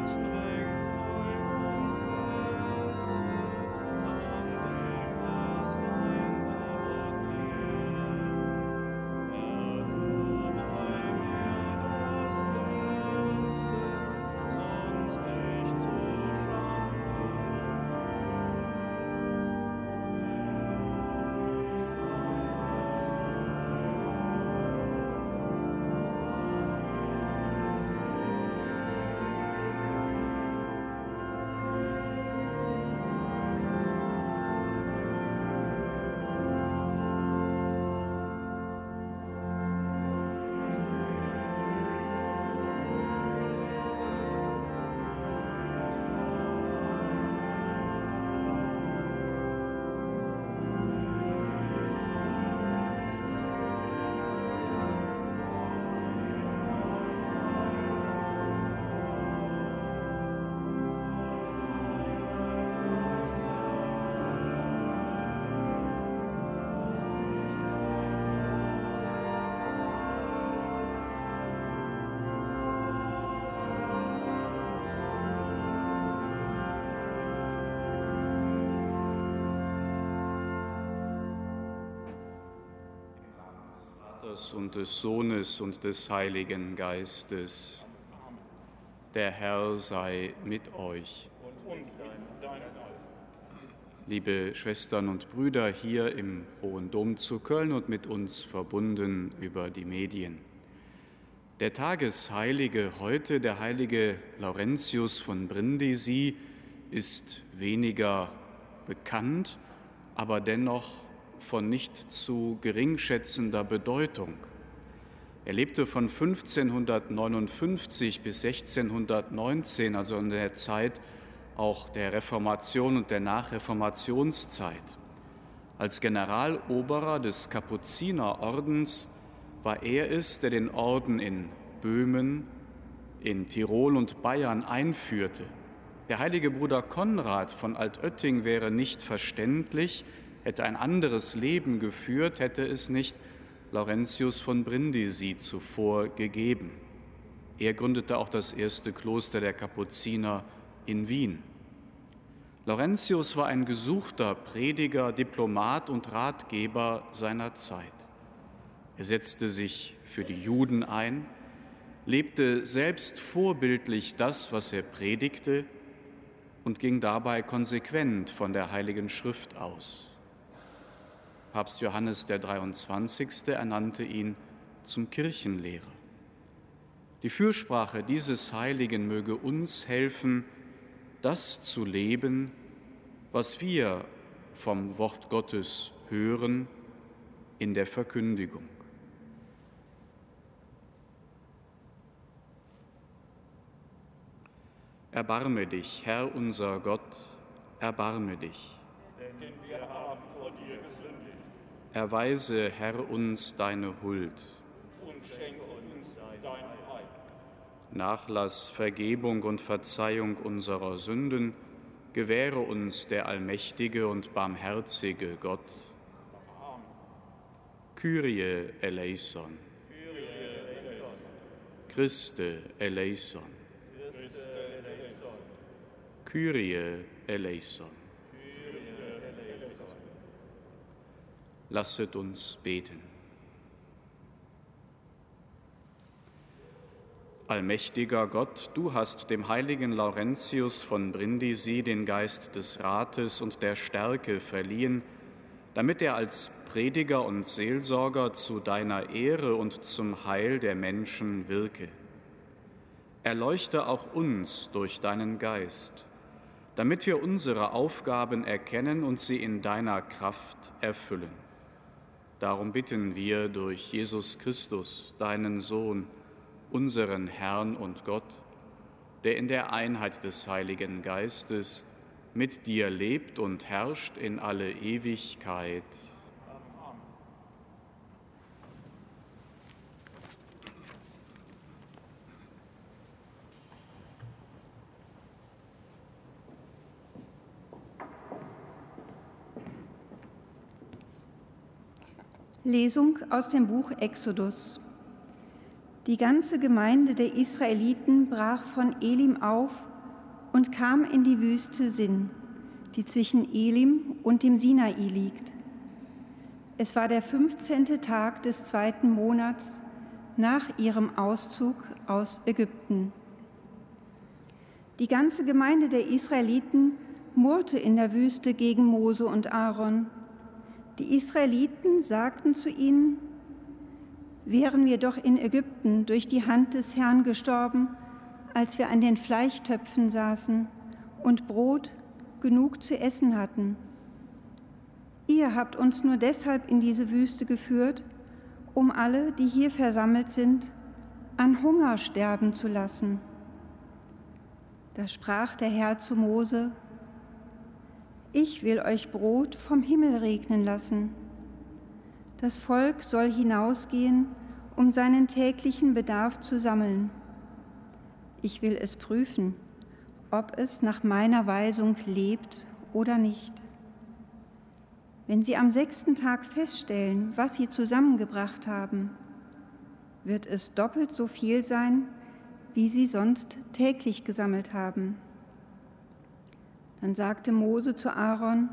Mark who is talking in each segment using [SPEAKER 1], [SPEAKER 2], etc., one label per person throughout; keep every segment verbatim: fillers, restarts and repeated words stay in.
[SPEAKER 1] und des Sohnes und des Heiligen Geistes. Der Herr sei mit euch. Liebe Schwestern und Brüder hier im Hohen Dom zu Köln und mit uns verbunden über die Medien. Der Tagesheilige heute, der heilige Laurentius von Brindisi, ist weniger bekannt, aber dennoch von nicht zu geringschätzender Bedeutung. Er lebte von fünfzehnhundertneunundfünfzig bis sechzehnhundertneunzehn, also in der Zeit auch der Reformation und der Nachreformationszeit. Als Generaloberer des Kapuzinerordens war er es, der den Orden in Böhmen, in Tirol und Bayern einführte. Der heilige Bruder Konrad von Altötting wäre nicht verständlich, hätte ein anderes Leben geführt, hätte es nicht Laurentius von Brindisi zuvor gegeben. Er gründete auch das erste Kloster der Kapuziner in Wien. Laurentius war ein gesuchter Prediger, Diplomat und Ratgeber seiner Zeit. Er setzte sich für die Juden ein, lebte selbst vorbildlich das, was er predigte, und ging dabei konsequent von der Heiligen Schrift aus. Papst Johannes der dreiundzwanzigste ernannte ihn zum Kirchenlehrer. Die Fürsprache dieses Heiligen möge uns helfen, das zu leben, was wir vom Wort Gottes hören in der Verkündigung. Erbarme dich, Herr unser Gott, erbarme dich.
[SPEAKER 2] Denn wir haben vor dir gesündigt.
[SPEAKER 1] Erweise, Herr, uns deine Huld.
[SPEAKER 2] Und schenke uns dein Heil.
[SPEAKER 1] Nachlass, Vergebung und Verzeihung unserer Sünden gewähre uns der allmächtige und barmherzige Gott.
[SPEAKER 2] Amen.
[SPEAKER 1] Kyrie eleison.
[SPEAKER 2] Kyrie eleison.
[SPEAKER 1] Christe eleison.
[SPEAKER 2] Christe eleison.
[SPEAKER 1] Kyrie eleison. Lasset uns beten. Allmächtiger Gott, du hast dem heiligen Laurentius von Brindisi den Geist des Rates und der Stärke verliehen, damit er als Prediger und Seelsorger zu deiner Ehre und zum Heil der Menschen wirke. Erleuchte auch uns durch deinen Geist, damit wir unsere Aufgaben erkennen und sie in deiner Kraft erfüllen. Darum bitten wir durch Jesus Christus, deinen Sohn, unseren Herrn und Gott, der in der Einheit des Heiligen Geistes mit dir lebt und herrscht in alle Ewigkeit.
[SPEAKER 2] Amen.
[SPEAKER 3] Lesung aus dem Buch Exodus. Die ganze Gemeinde der Israeliten brach von Elim auf und kam in die Wüste Sin, die zwischen Elim und dem Sinai liegt. Es war der fünfzehnte Tag des zweiten Monats nach ihrem Auszug aus Ägypten. Die ganze Gemeinde der Israeliten murrte in der Wüste gegen Mose und Aaron. Die Israeliten sagten zu ihnen: Wären wir doch in Ägypten durch die Hand des Herrn gestorben, als wir an den Fleischtöpfen saßen und Brot genug zu essen hatten. Ihr habt uns nur deshalb in diese Wüste geführt, um alle, die hier versammelt sind, an Hunger sterben zu lassen. Da sprach der Herr zu Mose: Ich will euch Brot vom Himmel regnen lassen. Das Volk soll hinausgehen, um seinen täglichen Bedarf zu sammeln. Ich will es prüfen, ob es nach meiner Weisung lebt oder nicht. Wenn sie am sechsten Tag feststellen, was sie zusammengebracht haben, wird es doppelt so viel sein, wie sie sonst täglich gesammelt haben. Dann sagte Mose zu Aaron: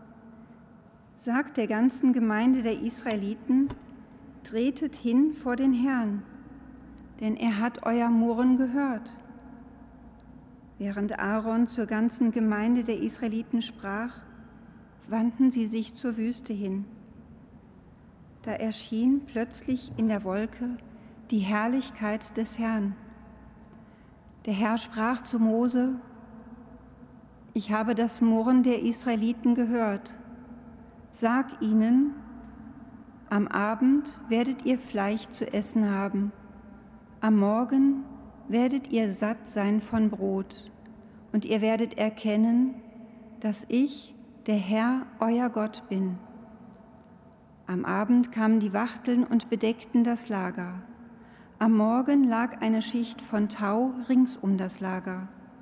[SPEAKER 3] Sagt der ganzen Gemeinde der Israeliten, tretet hin vor den Herrn, denn er hat euer Murren gehört. Während Aaron zur ganzen Gemeinde der Israeliten sprach, wandten sie sich zur Wüste hin. Da erschien plötzlich in der Wolke die Herrlichkeit des Herrn. Der Herr sprach zu Mose: Ich habe das Murren der Israeliten gehört. Sag ihnen, am Abend werdet ihr Fleisch zu essen haben. Am Morgen werdet ihr satt sein von Brot. Und ihr werdet erkennen, dass ich, der Herr, euer Gott bin. Am Abend kamen die Wachteln und bedeckten das Lager. Am Morgen lag eine Schicht von Tau rings um das Lager.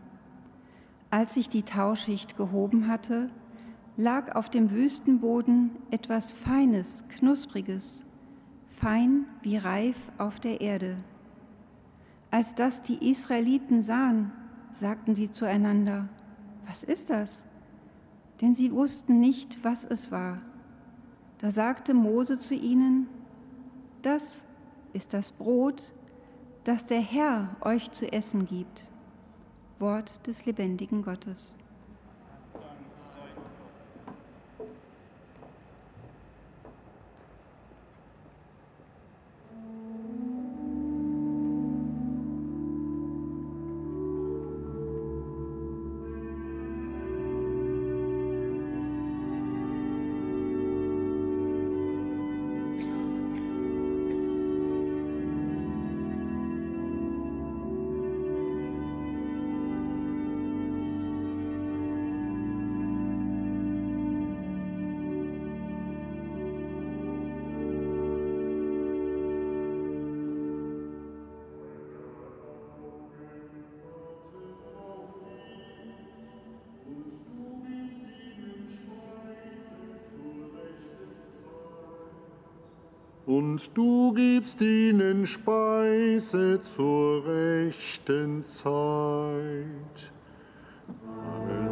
[SPEAKER 3] Als sich die Tauschicht gehoben hatte, lag auf dem Wüstenboden etwas Feines, Knuspriges, fein wie Reif auf der Erde. Als das die Israeliten sahen, sagten sie zueinander: Was ist das? Denn sie wussten nicht, was es war. Da sagte Mose zu ihnen: Das ist das Brot, das der Herr euch zu essen gibt. Wort des lebendigen Gottes.
[SPEAKER 4] Und du gibst ihnen Speise zur rechten Zeit. Amen.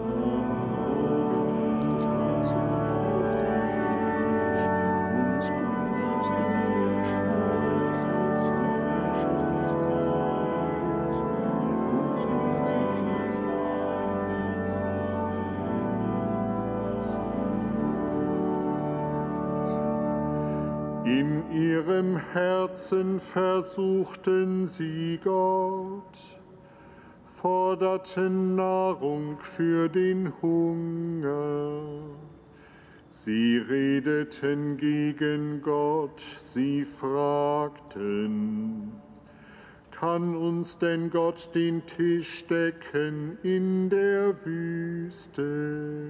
[SPEAKER 4] In ihrem Herzen versuchten sie Gott, forderten Nahrung für den Hunger. Sie redeten gegen Gott, sie fragten: Kann uns denn Gott den Tisch decken in der Wüste?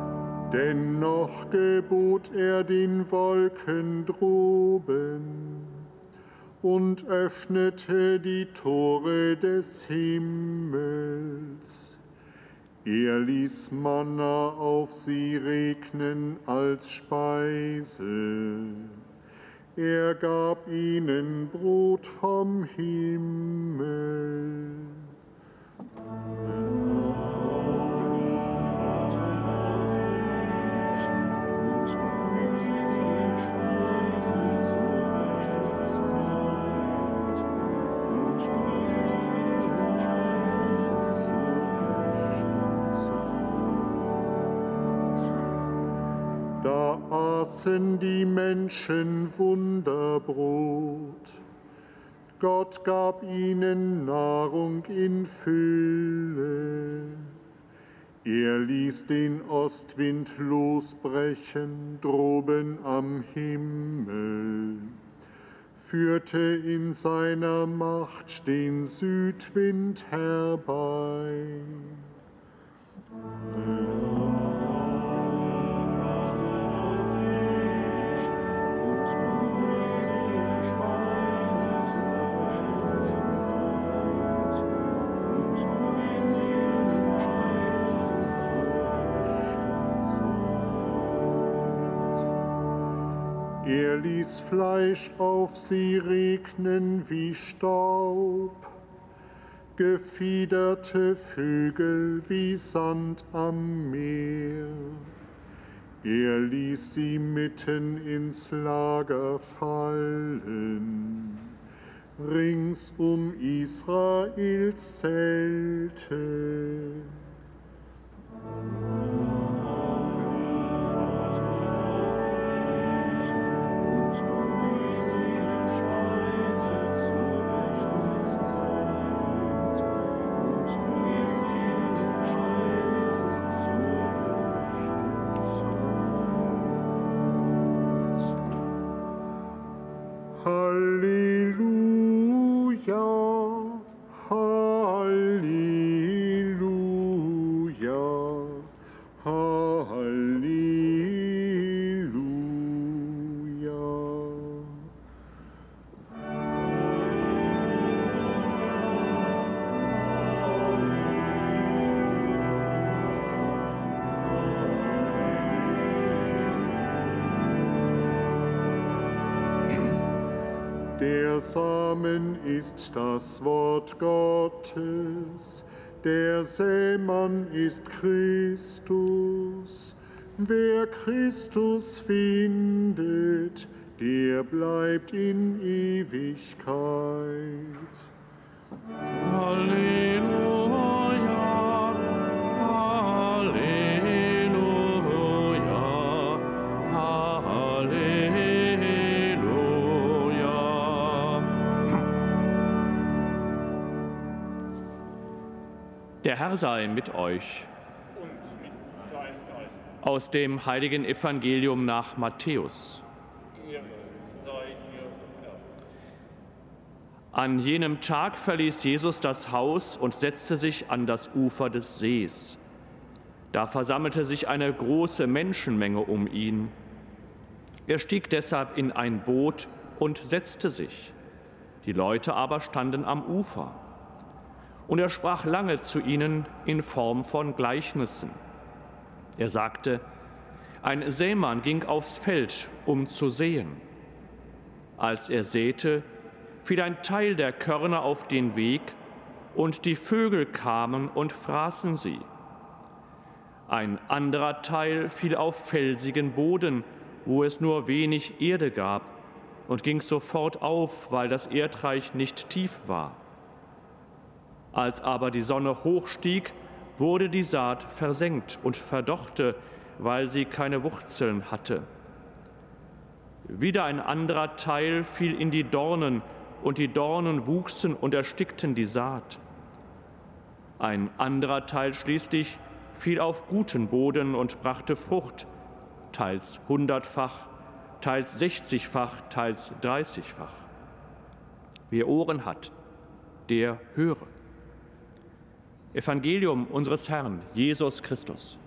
[SPEAKER 4] Dennoch gebot er den Wolken droben: und öffnete die Tore des Himmels. Er ließ Manna auf sie regnen als Speise. Er gab ihnen Brot vom Himmel. Da aßen die Menschen Wunderbrot. Gott gab ihnen Nahrung in Fülle. Er ließ den Ostwind losbrechen droben am Himmel, führte in seiner Macht den Südwind herbei. Er ließ Fleisch auf sie regnen wie Staub, gefiederte Vögel wie Sand am Meer. Er ließ sie mitten ins Lager fallen, rings um Israels Zelte. Halleluja, Halleluja, Halleluja. Der Samen ist das Wort Gottes, der Sämann ist Christus. Wer Christus findet, der bleibt in Ewigkeit.
[SPEAKER 5] Halleluja, Halleluja, Halleluja. Der Herr sei mit euch.
[SPEAKER 2] Und mit deinem Geist.
[SPEAKER 5] Aus dem heiligen Evangelium nach Matthäus.
[SPEAKER 2] Ehre sei dir, Herr.
[SPEAKER 5] An jenem Tag verließ Jesus das Haus und setzte sich an das Ufer des Sees. Da versammelte sich eine große Menschenmenge um ihn. Er stieg deshalb in ein Boot und setzte sich. Die Leute aber standen am Ufer. Und er sprach lange zu ihnen in Form von Gleichnissen. Er sagte, ein Sämann ging aufs Feld, um zu säen. Als er säte, fiel ein Teil der Körner auf den Weg, und die Vögel kamen und fraßen sie. Ein anderer Teil fiel auf felsigen Boden, wo es nur wenig Erde gab, und ging sofort auf, weil das Erdreich nicht tief war. Als aber die Sonne hochstieg, wurde die Saat versenkt und verdorrte, weil sie keine Wurzeln hatte. Wieder ein anderer Teil fiel in die Dornen, und die Dornen wuchsen und erstickten die Saat. Ein anderer Teil schließlich fiel auf guten Boden und brachte Frucht, teils hundertfach, teils sechzigfach, teils dreißigfach. Wer Ohren hat, der höre. Evangelium unseres Herrn, Jesus Christus.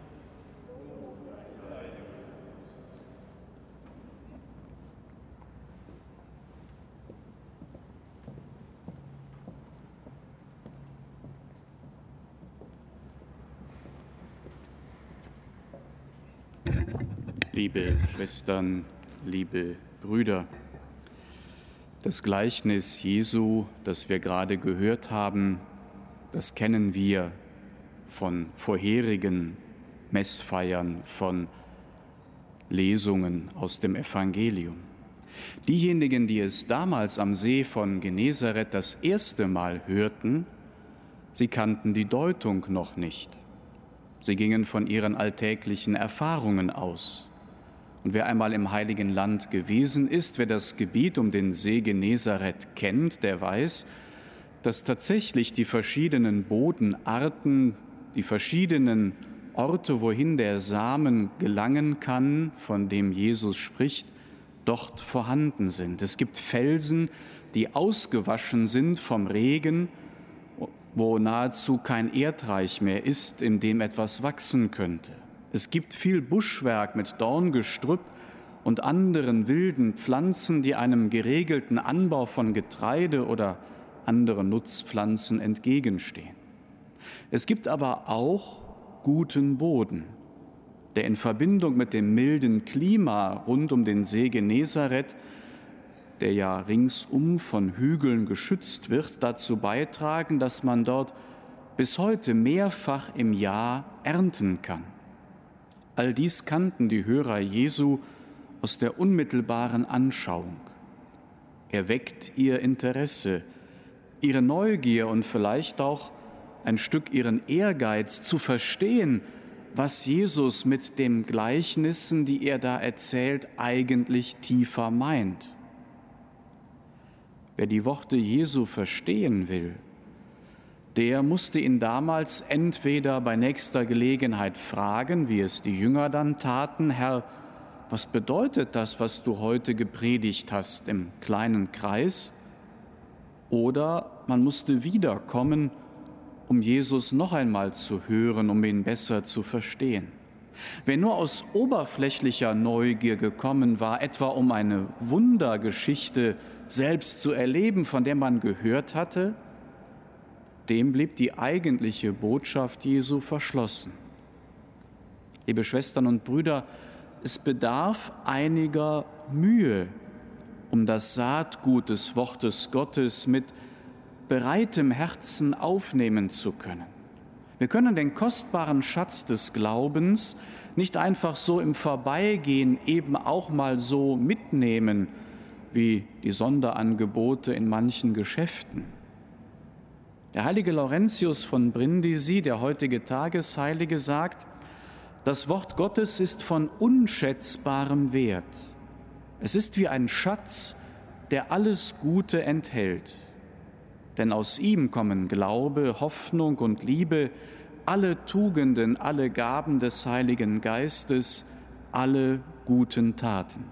[SPEAKER 1] Liebe Schwestern, liebe Brüder, das Gleichnis Jesu, das wir gerade gehört haben, das kennen wir von vorherigen Messfeiern, von Lesungen aus dem Evangelium. Diejenigen, die es damals am See von Genezareth das erste Mal hörten, sie kannten die Deutung noch nicht. Sie gingen von ihren alltäglichen Erfahrungen aus. Und wer einmal im Heiligen Land gewesen ist, wer das Gebiet um den See Genezareth kennt, der weiß, dass tatsächlich die verschiedenen Bodenarten, die verschiedenen Orte, wohin der Samen gelangen kann, von dem Jesus spricht, dort vorhanden sind. Es gibt Felsen, die ausgewaschen sind vom Regen, wo nahezu kein Erdreich mehr ist, in dem etwas wachsen könnte. Es gibt viel Buschwerk mit Dorngestrüpp und anderen wilden Pflanzen, die einem geregelten Anbau von Getreide oder anderen Nutzpflanzen entgegenstehen. Es gibt aber auch guten Boden, der in Verbindung mit dem milden Klima rund um den See Genezareth, der ja ringsum von Hügeln geschützt wird, dazu beitragen, dass man dort bis heute mehrfach im Jahr ernten kann. All dies kannten die Hörer Jesu aus der unmittelbaren Anschauung. Er weckt ihr Interesse, ihre Neugier und vielleicht auch ein Stück ihren Ehrgeiz zu verstehen, was Jesus mit den Gleichnissen, die er da erzählt, eigentlich tiefer meint. Wer die Worte Jesu verstehen will, der musste ihn damals entweder bei nächster Gelegenheit fragen, wie es die Jünger dann taten: Herr, was bedeutet das, was du heute gepredigt hast im kleinen Kreis? Oder man musste wiederkommen, um Jesus noch einmal zu hören, um ihn besser zu verstehen. Wer nur aus oberflächlicher Neugier gekommen war, etwa um eine Wundergeschichte selbst zu erleben, von der man gehört hatte, dem blieb die eigentliche Botschaft Jesu verschlossen. Liebe Schwestern und Brüder, es bedarf einiger Mühe, um das Saatgut des Wortes Gottes mit bereitem Herzen aufnehmen zu können. Wir können den kostbaren Schatz des Glaubens nicht einfach so im Vorbeigehen eben auch mal so mitnehmen, wie die Sonderangebote in manchen Geschäften. Der heilige Laurentius von Brindisi, der heutige Tagesheilige, sagt: Das Wort Gottes ist von unschätzbarem Wert. Es ist wie ein Schatz, der alles Gute enthält. Denn aus ihm kommen Glaube, Hoffnung und Liebe, alle Tugenden, alle Gaben des Heiligen Geistes, alle guten Taten.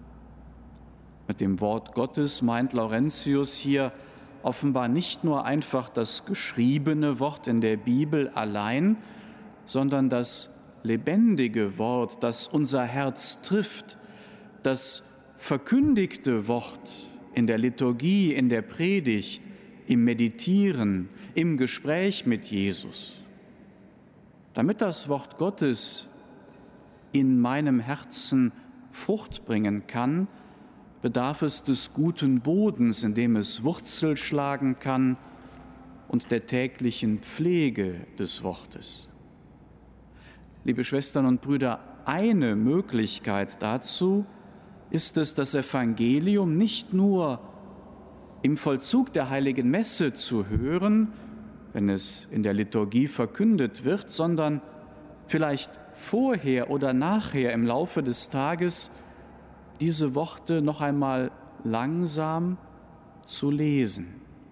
[SPEAKER 1] Mit dem Wort Gottes meint Laurentius hier offenbar nicht nur einfach das geschriebene Wort in der Bibel allein, sondern das lebendige Wort, das unser Herz trifft, das verkündigte Wort in der Liturgie, in der Predigt, im Meditieren, im Gespräch mit Jesus. Damit das Wort Gottes in meinem Herzen Frucht bringen kann, bedarf es des guten Bodens, in dem es Wurzel schlagen kann, und der täglichen Pflege des Wortes. Liebe Schwestern und Brüder, eine Möglichkeit dazu ist es, das Evangelium nicht nur im Vollzug der Heiligen Messe zu hören, wenn es in der Liturgie verkündet wird, sondern vielleicht vorher oder nachher im Laufe des Tages diese Worte noch einmal langsam zu lesen.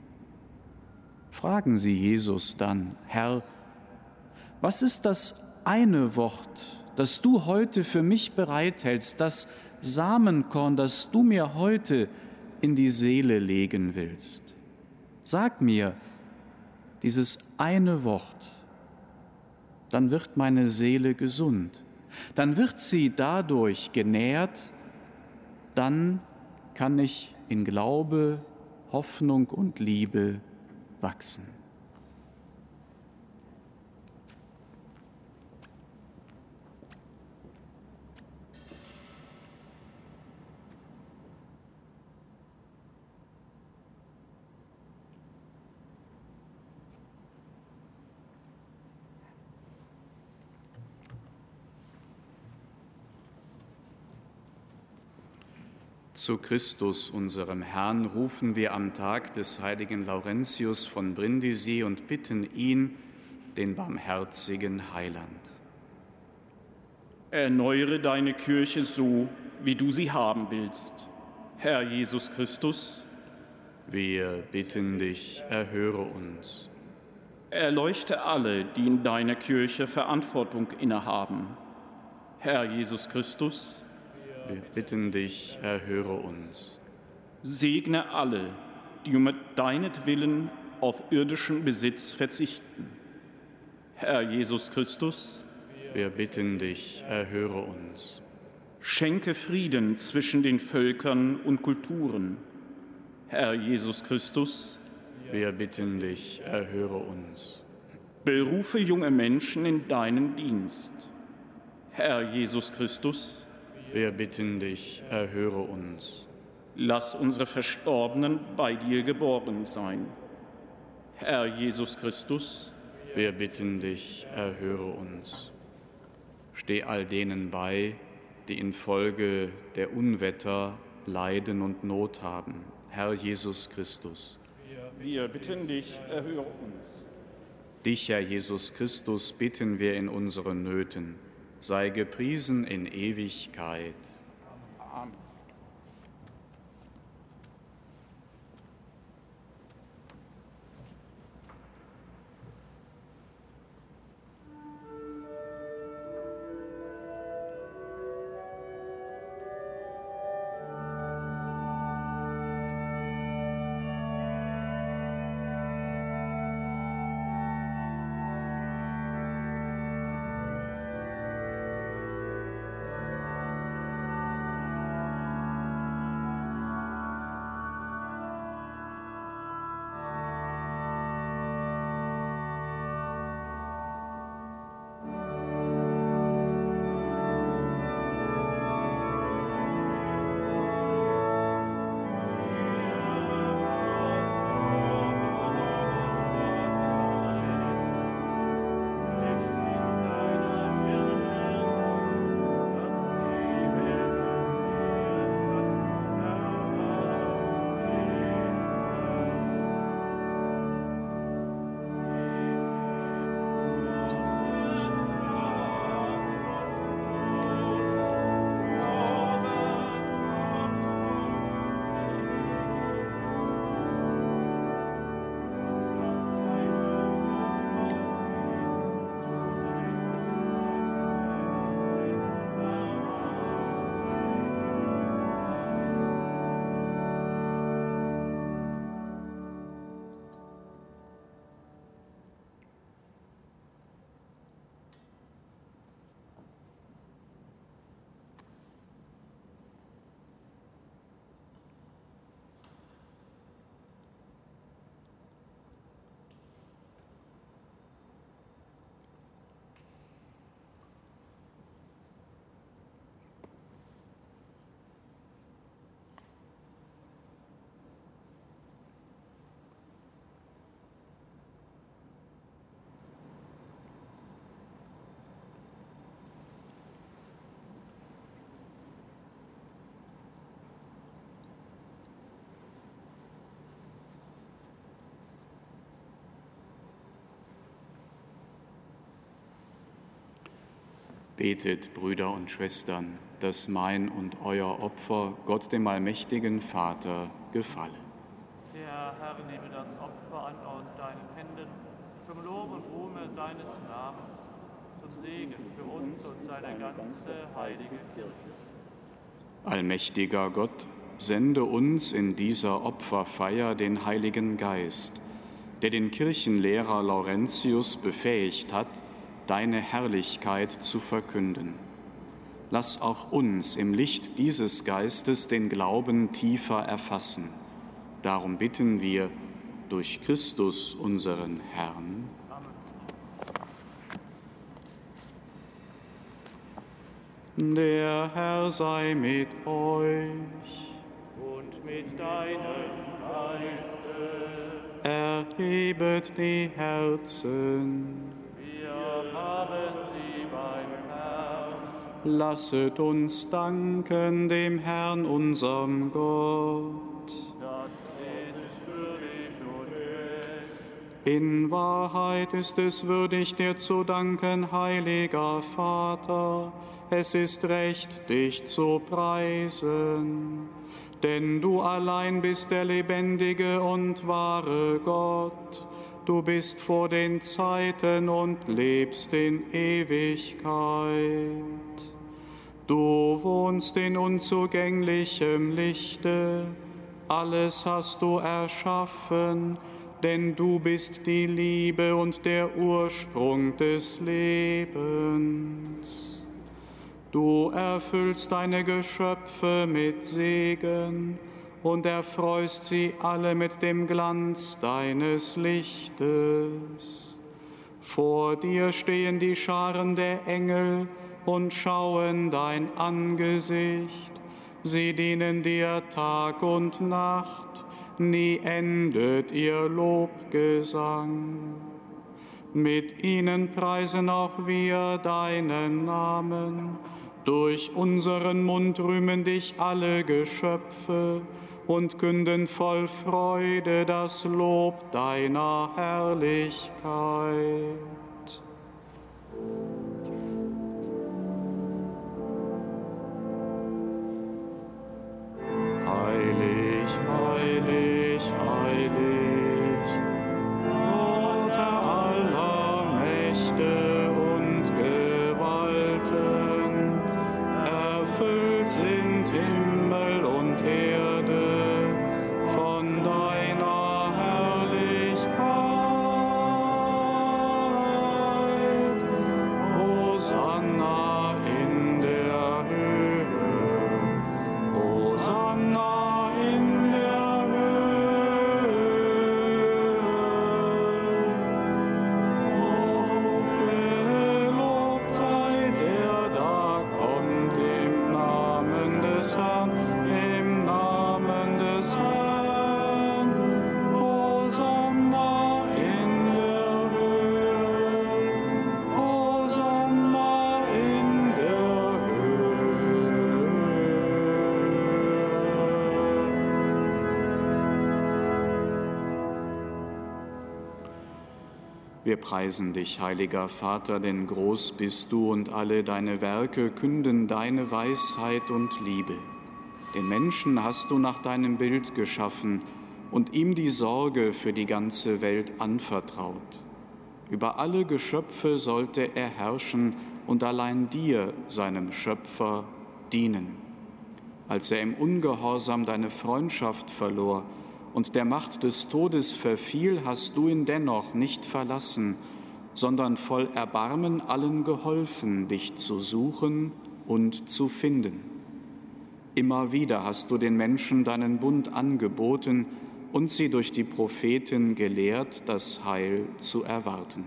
[SPEAKER 1] Fragen Sie Jesus dann: Herr, was ist das eine Wort, das du heute für mich bereithältst, das Samenkorn, das du mir heute in die Seele legen willst? Sag mir dieses eine Wort, dann wird meine Seele gesund, dann wird sie dadurch genährt, dann kann ich in Glaube, Hoffnung und Liebe wachsen. Zu Christus, unserem Herrn, rufen wir am Tag des heiligen Laurentius von Brindisi und bitten ihn, den barmherzigen Heiland.
[SPEAKER 2] Erneuere deine Kirche so, wie du sie haben willst. Herr Jesus Christus,
[SPEAKER 1] wir bitten dich, erhöre uns.
[SPEAKER 2] Erleuchte alle, die in deiner Kirche Verantwortung innehaben. Herr Jesus Christus,
[SPEAKER 1] wir bitten dich, erhöre uns.
[SPEAKER 2] Segne alle, die um deinetwillen auf irdischen Besitz verzichten. Herr Jesus Christus,
[SPEAKER 1] wir bitten dich, erhöre uns.
[SPEAKER 2] Schenke Frieden zwischen den Völkern und Kulturen. Herr Jesus Christus,
[SPEAKER 1] wir bitten dich, erhöre uns.
[SPEAKER 2] Berufe junge Menschen in deinen Dienst. Herr Jesus Christus,
[SPEAKER 1] wir bitten dich, erhöre uns.
[SPEAKER 2] Lass unsere Verstorbenen bei dir geborgen sein. Herr Jesus Christus,
[SPEAKER 1] wir bitten dich, erhöre uns. Steh all denen bei, die infolge der Unwetter Leiden und Not haben. Herr Jesus Christus,
[SPEAKER 2] wir bitten dich, erhöre uns.
[SPEAKER 1] Dich, Herr Jesus Christus, bitten wir in unseren Nöten. Sei gepriesen in Ewigkeit.
[SPEAKER 2] Amen.
[SPEAKER 1] Betet, Brüder und Schwestern, dass mein und euer Opfer Gott dem allmächtigen Vater gefalle.
[SPEAKER 5] Der Herr nehme das Opfer an aus deinen Händen, zum Lob und Ruhme seines Namens, zum Segen für uns und seine ganze heilige Kirche.
[SPEAKER 1] Allmächtiger Gott, sende uns in dieser Opferfeier den Heiligen Geist, der den Kirchenlehrer Laurentius befähigt hat, deine Herrlichkeit zu verkünden. Lass auch uns im Licht dieses Geistes den Glauben tiefer erfassen. Darum bitten wir durch Christus, unseren Herrn. Amen. Der Herr sei mit euch.
[SPEAKER 5] Und mit deinem Geiste.
[SPEAKER 1] Erhebet die Herzen.
[SPEAKER 5] Wir haben sie beim Herrn.
[SPEAKER 1] lasset uns danken dem Herrn, unserem Gott. In Wahrheit ist es würdig, dir zu danken, heiliger Vater. Es ist recht, dich zu preisen. Denn du allein bist der lebendige und wahre Gott. Du bist vor den Zeiten und lebst in Ewigkeit. Du wohnst in unzugänglichem Lichte. Alles hast du erschaffen, denn du bist die Liebe und der Ursprung des Lebens. Du erfüllst deine Geschöpfe mit Segen und erfreust sie alle mit dem Glanz deines Lichtes. Vor dir stehen die Scharen der Engel und schauen dein Angesicht. Sie dienen dir Tag und Nacht, nie endet ihr Lobgesang. Mit ihnen preisen auch wir deinen Namen. Durch unseren Mund rühmen dich alle Geschöpfe und künden voll Freude das Lob deiner Herrlichkeit. Heilig, heilig, heilig, Gott der aller Mächte und Gewalten, erfüllt sind Himmel und Erde von deiner Herrlichkeit. Hosanna in der Höhe, Hosanna in der Höhe. Hochgelobt sei der da kommt im Namen des Herrn, im Namen des Herrn. Hosanna in der Höhe, Hosanna in der Höhe. Wir preisen dich, heiliger Vater, denn groß bist du und alle deine Werke künden deine Weisheit und Liebe. Den Menschen hast du nach deinem Bild geschaffen und ihm die Sorge für die ganze Welt anvertraut. Über alle Geschöpfe sollte er herrschen und allein dir, seinem Schöpfer, dienen. Als er im Ungehorsam deine Freundschaft verlor und der Macht des Todes verfiel, hast du ihn dennoch nicht verlassen, sondern voll Erbarmen allen geholfen, dich zu suchen und zu finden. Immer wieder hast du den Menschen deinen Bund angeboten und sie durch die Propheten gelehrt, das Heil zu erwarten.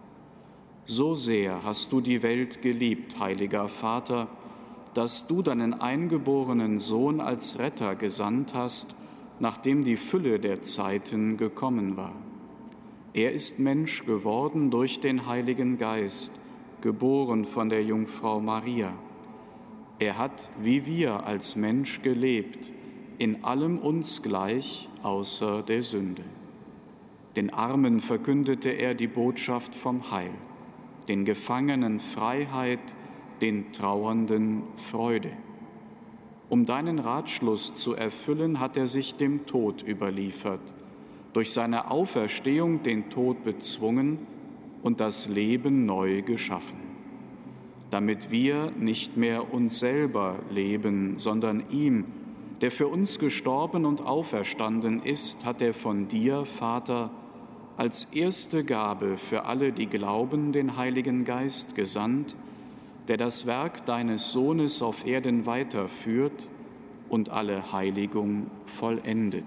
[SPEAKER 1] So sehr hast du die Welt geliebt, heiliger Vater, dass du deinen eingeborenen Sohn als Retter gesandt hast, nachdem die Fülle der Zeiten gekommen war. Er ist Mensch geworden durch den Heiligen Geist, geboren von der Jungfrau Maria. Er hat, wie wir, als Mensch gelebt, in allem uns gleich, außer der Sünde. Den Armen verkündete er die Botschaft vom Heil, den Gefangenen Freiheit, den Trauernden Freude. Um deinen Ratschluss zu erfüllen, hat er sich dem Tod überliefert, durch seine Auferstehung den Tod bezwungen und das Leben neu geschaffen. Damit wir nicht mehr uns selber leben, sondern ihm, der für uns gestorben und auferstanden ist, hat er von dir, Vater, als erste Gabe für alle, die glauben, den Heiligen Geist gesandt, der das Werk deines Sohnes auf Erden weiterführt und alle Heiligung vollendet.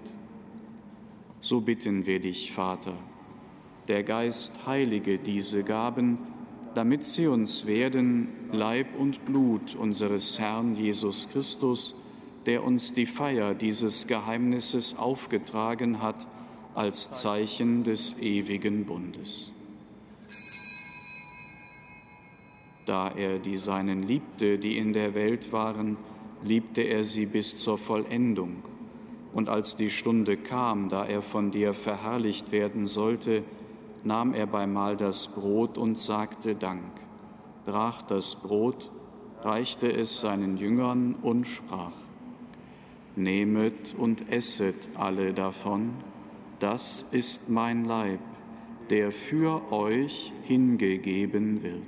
[SPEAKER 1] So bitten wir dich, Vater, der Geist heilige diese Gaben, damit sie uns werden Leib und Blut unseres Herrn Jesus Christus, der uns die Feier dieses Geheimnisses aufgetragen hat als Zeichen des ewigen Bundes. Da er die Seinen liebte, die in der Welt waren, liebte er sie bis zur Vollendung. Und als die Stunde kam, da er von dir verherrlicht werden sollte, nahm er beim Mahl das Brot und sagte Dank, brach das Brot, reichte es seinen Jüngern und sprach: Nehmet und esset alle davon, das ist mein Leib, der für euch hingegeben wird.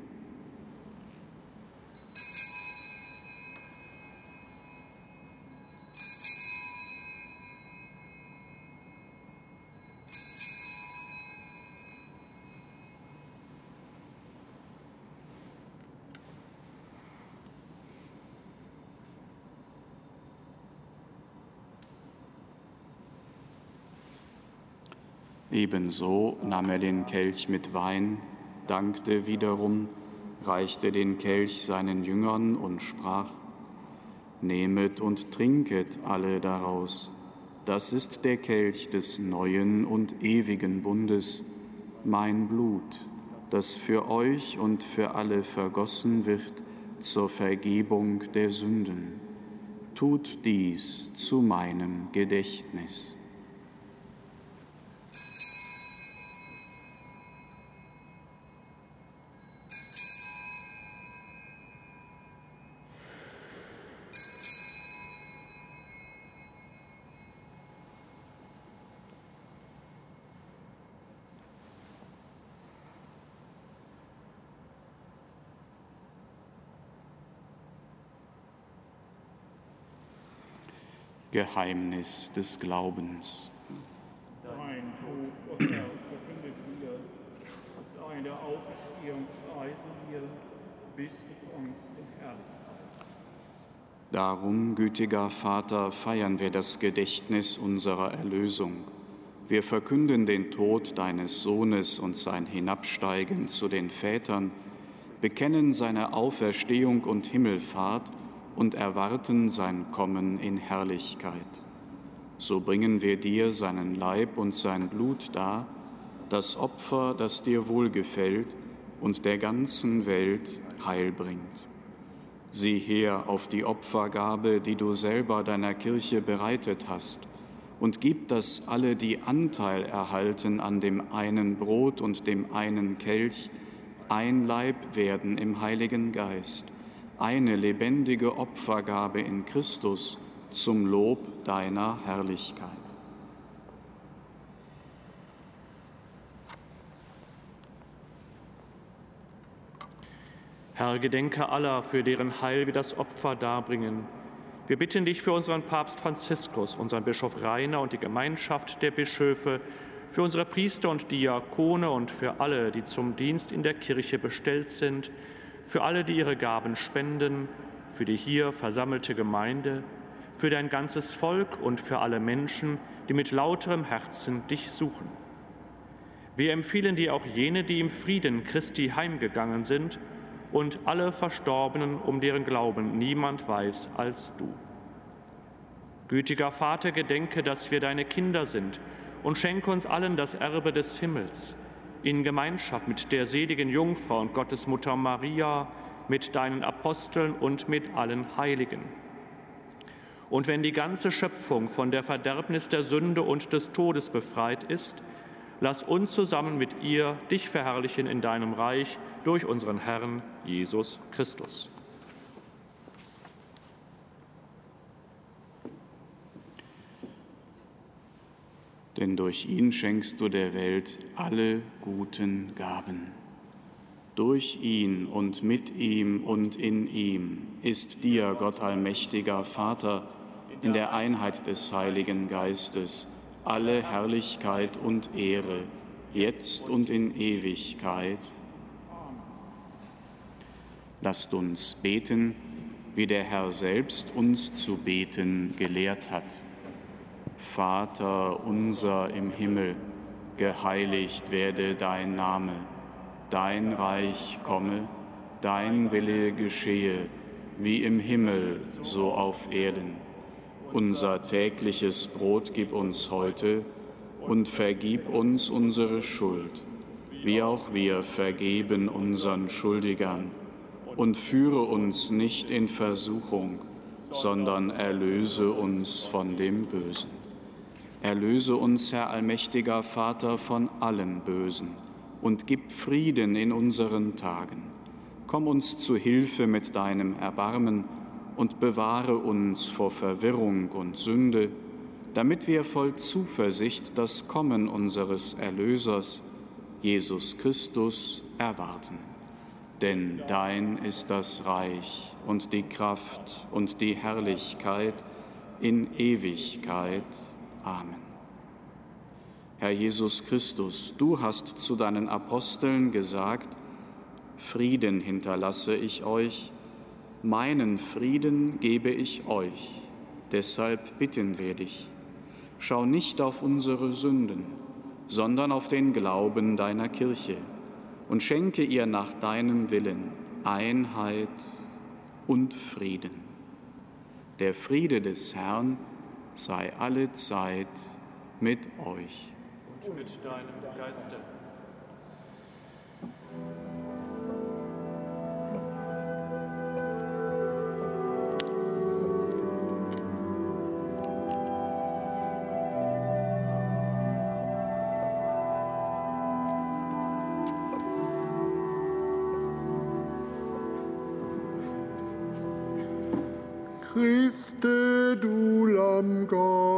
[SPEAKER 1] Ebenso nahm er den Kelch mit Wein, dankte wiederum, reichte den Kelch seinen Jüngern und sprach: Nehmet und trinket alle daraus. Das ist der Kelch des neuen und ewigen Bundes, mein Blut, das für euch und für alle vergossen wird zur Vergebung der Sünden. Tut dies zu meinem Gedächtnis. Geheimnis des Glaubens.
[SPEAKER 6] Dein Tod, o Herr, verkündet wir, deine Auferstehung preisen wir, bis du uns den Herrn.
[SPEAKER 1] Darum, gütiger Vater, feiern wir das Gedächtnis unserer Erlösung. Wir verkünden den Tod deines Sohnes und sein Hinabsteigen zu den Vätern, bekennen seine Auferstehung und Himmelfahrt und erwarten sein Kommen in Herrlichkeit. So bringen wir dir seinen Leib und sein Blut dar, das Opfer, das dir wohlgefällt und der ganzen Welt Heil bringt. Sieh her auf die Opfergabe, die du selber deiner Kirche bereitet hast, und gib, dass alle, die Anteil erhalten an dem einen Brot und dem einen Kelch, ein Leib werden im Heiligen Geist, eine lebendige Opfergabe in Christus zum Lob deiner Herrlichkeit.
[SPEAKER 5] Herr, gedenke aller, für deren Heil wir das Opfer darbringen. Wir bitten dich für unseren Papst Franziskus, unseren Bischof Rainer und die Gemeinschaft der Bischöfe, für unsere Priester und Diakone und für alle, die zum Dienst in der Kirche bestellt sind, für alle, die ihre Gaben spenden, für die hier versammelte Gemeinde, für dein ganzes Volk und für alle Menschen, die mit lauterem Herzen dich suchen. Wir empfehlen dir auch jene, die im Frieden Christi heimgegangen sind, und alle Verstorbenen, um deren Glauben niemand weiß als du. Gütiger Vater, gedenke, dass wir deine Kinder sind, und schenke uns allen das Erbe des Himmels, in Gemeinschaft mit der seligen Jungfrau und Gottesmutter Maria, mit deinen Aposteln und mit allen Heiligen. Und wenn die ganze Schöpfung von der Verderbnis der Sünde und des Todes befreit ist, lass uns zusammen mit ihr dich verherrlichen in deinem Reich durch unseren Herrn Jesus Christus.
[SPEAKER 1] Denn durch ihn schenkst du der Welt alle guten Gaben. Durch ihn und mit ihm und in ihm ist dir, Gott allmächtiger Vater, in der Einheit des Heiligen Geistes, alle Herrlichkeit und Ehre, jetzt und in Ewigkeit. Lasst uns beten, wie der Herr selbst uns zu beten gelehrt hat. Vater unser im Himmel, geheiligt werde dein Name, dein Reich komme, dein Wille geschehe, wie im Himmel, so auf Erden. Unser tägliches Brot gib uns heute und vergib uns unsere Schuld, wie auch wir vergeben unseren Schuldigern. und führe uns nicht in Versuchung, sondern erlöse uns von dem Bösen. Erlöse uns, Herr allmächtiger Vater, von allem Bösen und gib Frieden in unseren Tagen. Komm uns zu Hilfe mit deinem Erbarmen und bewahre uns vor Verwirrung und Sünde, damit wir voll Zuversicht das Kommen unseres Erlösers, Jesus Christus, erwarten. Denn dein ist das Reich und die Kraft und die Herrlichkeit in Ewigkeit. Amen. Herr Jesus Christus, du hast zu deinen Aposteln gesagt: Frieden hinterlasse ich euch, meinen Frieden gebe ich euch. Deshalb bitten wir dich, schau nicht auf unsere Sünden, sondern auf den Glauben deiner Kirche und schenke ihr nach deinem Willen Einheit und Frieden. Der Friede des Herrn sei alle Zeit mit euch.
[SPEAKER 5] Und mit deinem Geiste.
[SPEAKER 4] Christe, du Lamm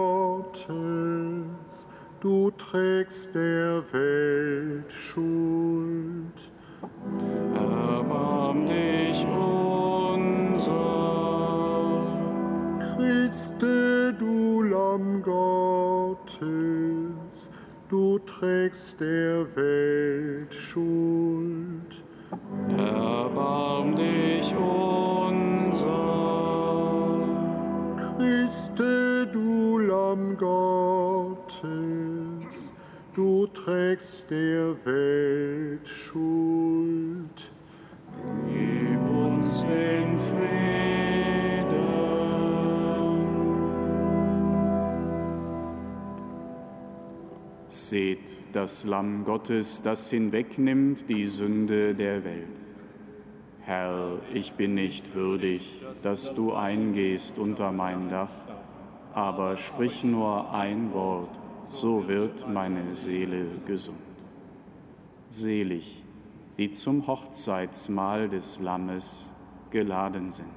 [SPEAKER 4] Gottes, du trägst der Welt Schuld.
[SPEAKER 1] Erbarm dich unser.
[SPEAKER 4] Christe, du Lamm Gottes, du trägst der Welt Schuld.
[SPEAKER 1] Erbarm dich unser.
[SPEAKER 4] Christe, du Lamm Gottes, du trägst der Welt Schuld.
[SPEAKER 1] Gib uns den Frieden. Seht das Lamm Gottes, das hinwegnimmt die Sünde der Welt. Herr, ich bin nicht würdig, dass du eingehst unter mein Dach, aber sprich nur ein Wort, so wird meine Seele gesund. Selig, die zum Hochzeitsmahl des Lammes geladen sind.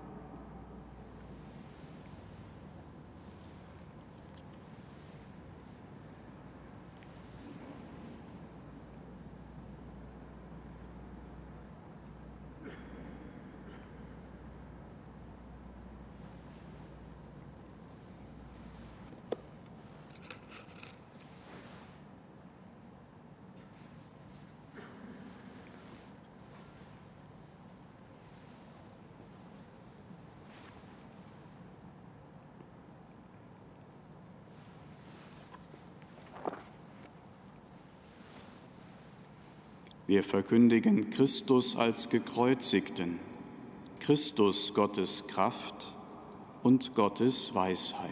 [SPEAKER 1] Wir verkündigen Christus als Gekreuzigten, Christus Gottes Kraft und Gottes Weisheit.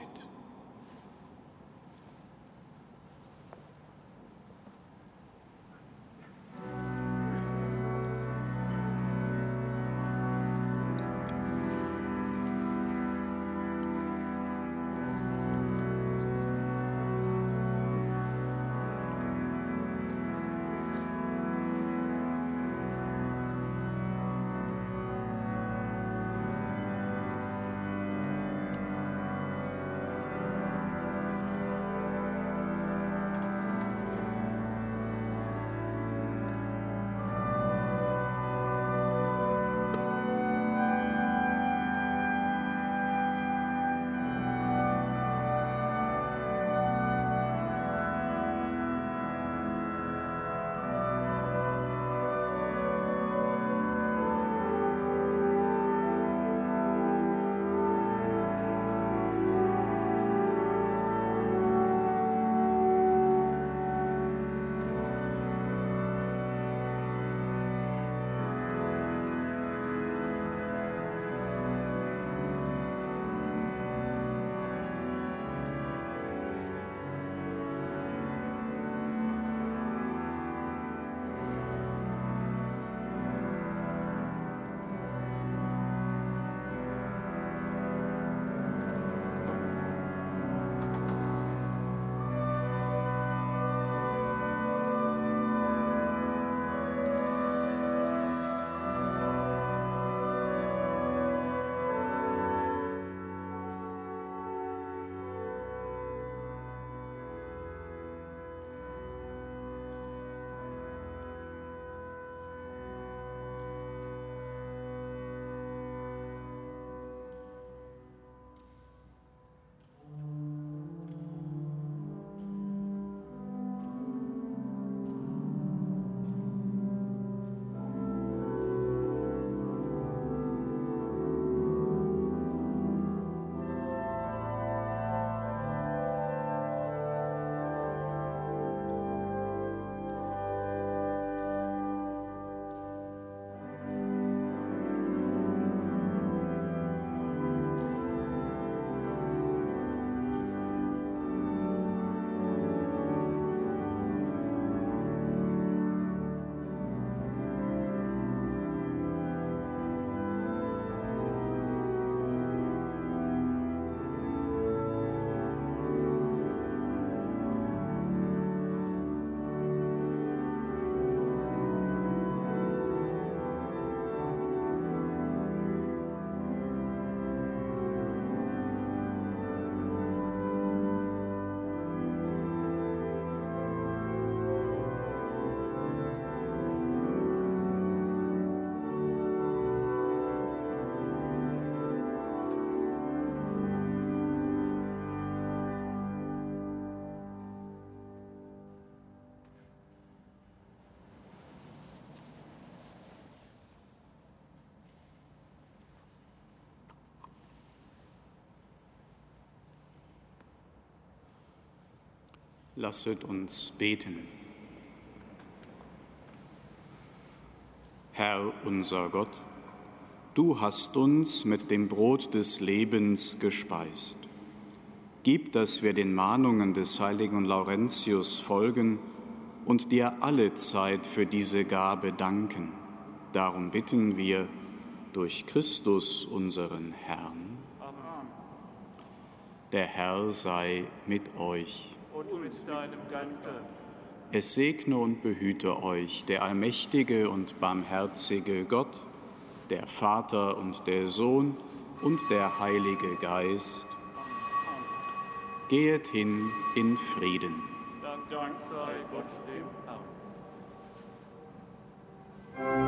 [SPEAKER 1] Lasset uns beten. Herr unser Gott, du hast uns mit dem Brot des Lebens gespeist. Gib, dass wir den Mahnungen des heiligen Laurentius folgen und dir alle Zeit für diese Gabe danken. Darum bitten wir durch Christus, unseren Herrn.
[SPEAKER 5] Amen.
[SPEAKER 1] Der Herr sei mit euch.
[SPEAKER 5] Und mit deinem Geiste.
[SPEAKER 1] Es segne und behüte euch der allmächtige und barmherzige Gott, der Vater und der Sohn und der Heilige Geist. Gehet hin in Frieden.
[SPEAKER 5] Dank sei Gott dem Herrn.